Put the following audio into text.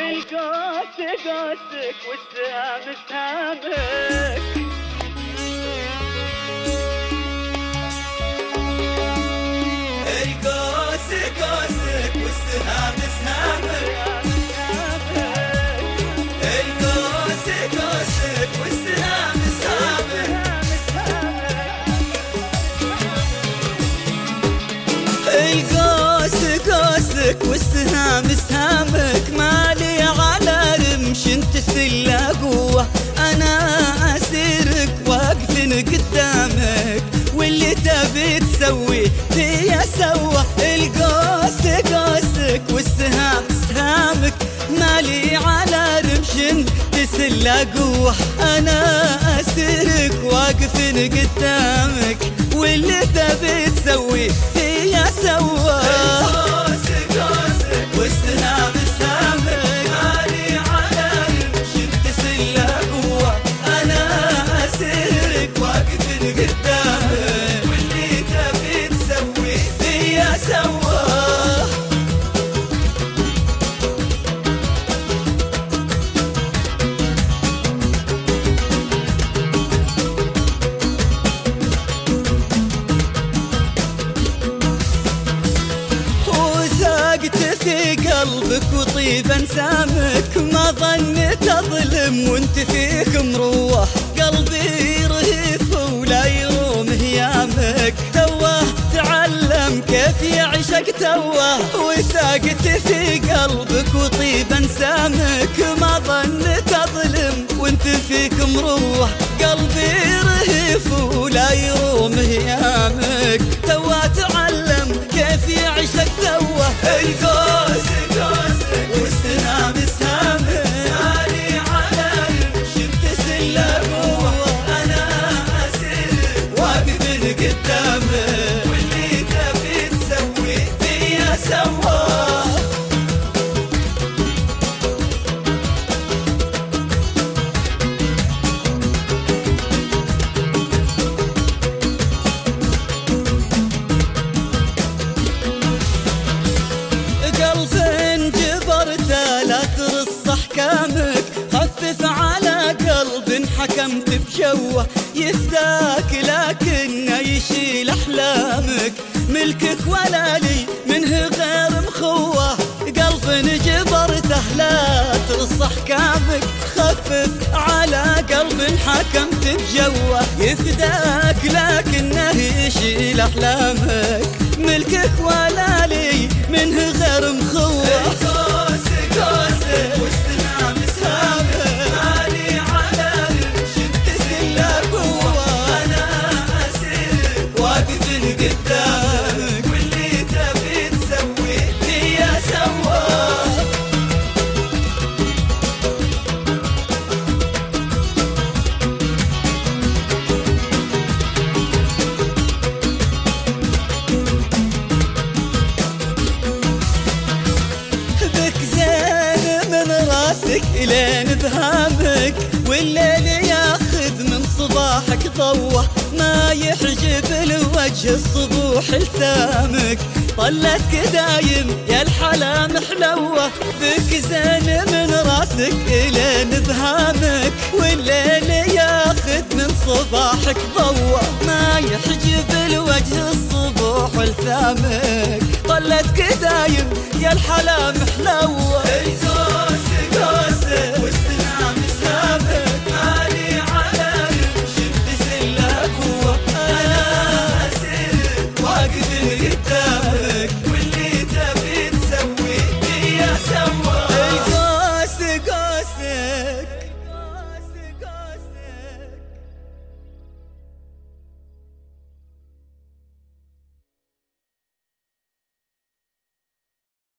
القوس قوسك والسهام سهامك. القوس قوسك والسهام سهامك. القوس قوسك والسهام سهامك. القوس قوسك والسهام سهامك. مالي على رمش تسلى قوة، أنا أسيرك واقف قدامك، واللي تبي تسوي فيا سوى. القوس قوسك والسهام سهامك. مالي على رمش تسلى قوة، أنا أسيرك واقف قدامك، واللي تبي تسوي فيا سوى. القوس قوسك والسهام سهامك. مالي على رمش تسلى قوة، أنا أسيرك واقف قدامك، واللي تبي تسوي فيا سوى. في قلبك وطيب انسامك، ما ظنيت اظلم وانت فيك مروح. قلبي رهيف ولا يروم هيامك، توه تعلم كيف يعشق توه. وثاقت في قلبك وطيب انسامك، ما ظنيت اظلم وانت فيك مروح. قلبي رهيف ولا يروم هيامك، توه تعلم كيف يعشق توه. القوس قوسك والسهام سهامك. مالي على رمش تسلى قوة، أنا أسيرك واقف قدامك، واللي تبي تسوي فيا سوى. أحكامك خفف على قلب حكمت بشوه، يفداك لكنه يشيل أحلامك. ملكك ولا لي منه غير مخوه، قلب جبرته لا ترص أحكامك. خفف على قلب حكمت بجوه، يفداك لكنه يشيل أحلامك. ملكك ولا لي منه غير مخوه. القوس قوسك والسهام سهامك. مالي على رمش تسلى قوة، أنا أسيرك واقف قدامك، واللي تبي تسوي فيا سوى. إلين بهامك، والليل ياخذ من صباحك ضوه، ما يحجب الوجه الصبوح لثامك. طلتك دايم يا الحلا محلوه، بك زين من راسك إلين بهامك، والليل ياخذ من صباحك ضوه، ما يحجب الوجه الصبوح لثامك. طلتك دايم يا الحلا محلوه.